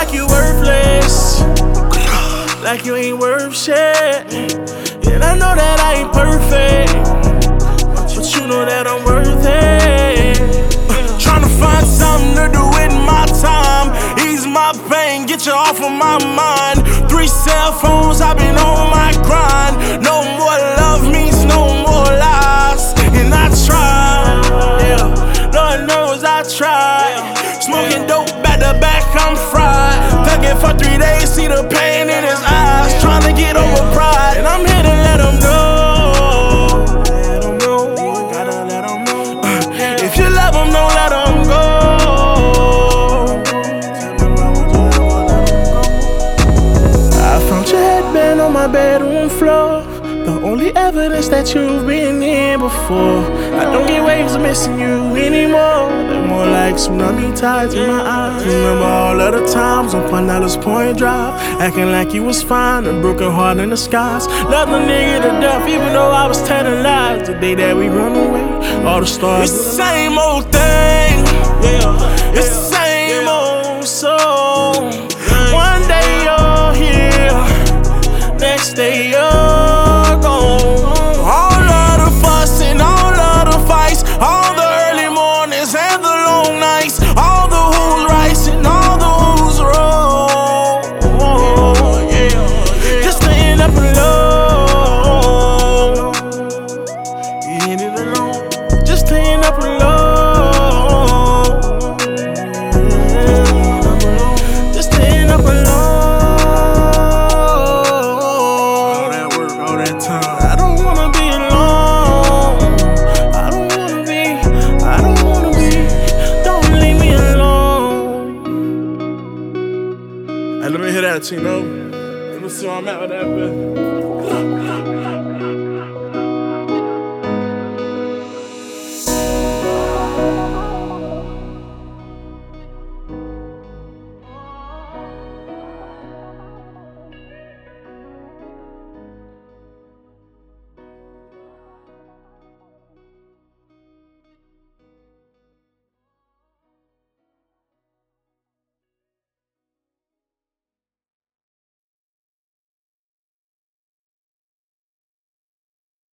like you worthless, like you ain't worth shit. And I know that I ain't perfect, but you know that I'm worth it. Tryna find something to do with my time, ease my pain, get you off of my mind. 3 cell phones, I've been on my grind. No more love means no more lies. And I try, yeah, Lord knows I try. Smoking dope back to back, I'm fried. Thugging for 3 days, see the pain in his eyes. Tryna get over pride, and I'm here to let him know. Let him know, gotta let him know. If you love him, don't let him go. I found your headband on my bedroom floor, the only evidence that you've been here before. I don't get waves of missing you anymore. They're more like tsunami tides in my eyes. Remember all of the times on Pinellas Point Drive, acting like you was fine, a broken heart in the skies. Loved the nigga to death, even though I was telling lies. The day that we run away, all the stars. It's the same old thing, yeah. It's the same old song. One day you're here, next day you're gone. All of the fuss and all of the fights, all the early mornings and the long nights, all the who's right and all the who's wrong. Just to end up alone. You ended alone, just to end up alone. Just to end up alone. All that work, all that time. I don't wanna be alone. I don't wanna be. Don't leave me alone. Hey, let me hear that, Tino. Let me see where I'm at with that, man.